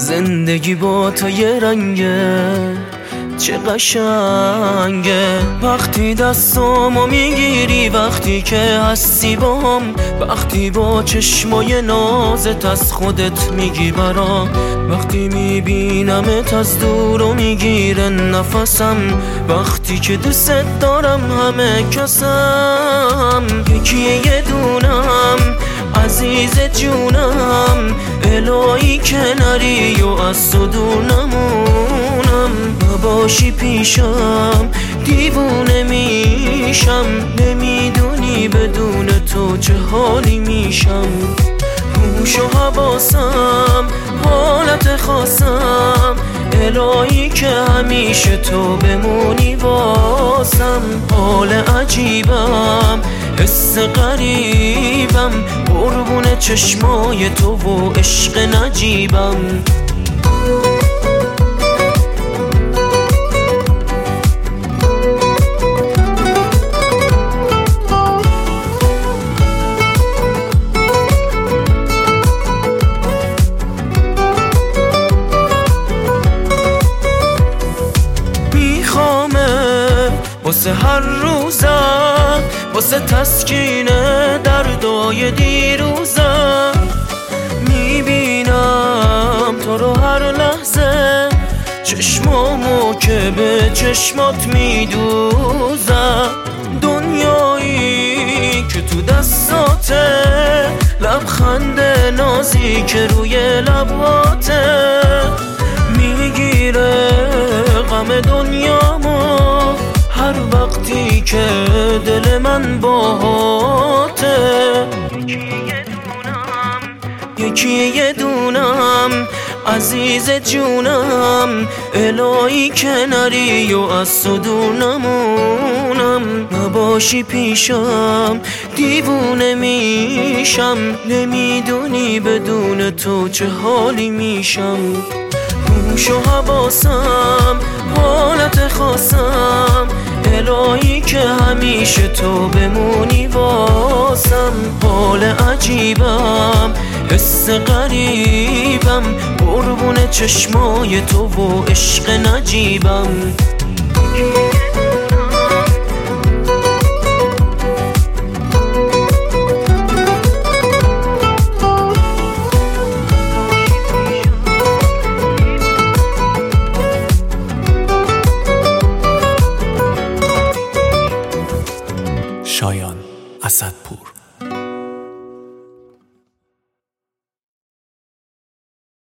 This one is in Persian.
زندگی با تو یه رنگه چه قشنگه، وقتی دستامو میگیری، وقتی که هستی باهم، وقتی با چشمای نازت از خودت میگی برام، وقتی میبینمت از دور و میگیره نفسم، وقتی که دوست دارم همه کسم. یکیه یه دونم عزیز جونم، الهی کناری و از تو دور نمونم، باشی پیشم دیوونه میشم، نمیدونی بدون تو چه حالی میشم. هوش و حواسم حالت خاصم، الهی که همیشه تو بمونی واسم. حال عجیبم حس غریبم، قربون چشمای تو و عشق نجیبم. واسه هر روزم، واسه تسکین دردای دیروزم، میبینم تو رو هر لحظه، چشمامو که به چشمات میدوزم. دنیایی که تو دستاته، لبخند نازی که روی لباته، میگیره غم دنیامو هر وقتی که دل من باهاته. یکی یه دونم عزیز جونم، الهی کناری و از تو دور نمونم، نباشی پیشم دیوونه میشم، نمیدونی بدون تو چه حالی میشم. هوش و حواسم حالت خاصم، الهی که همیشه تو بمونی واسم. حال عجیبم حس غریبم، قربون چشمای تو و عشق نجیبم. شایان اسدپور.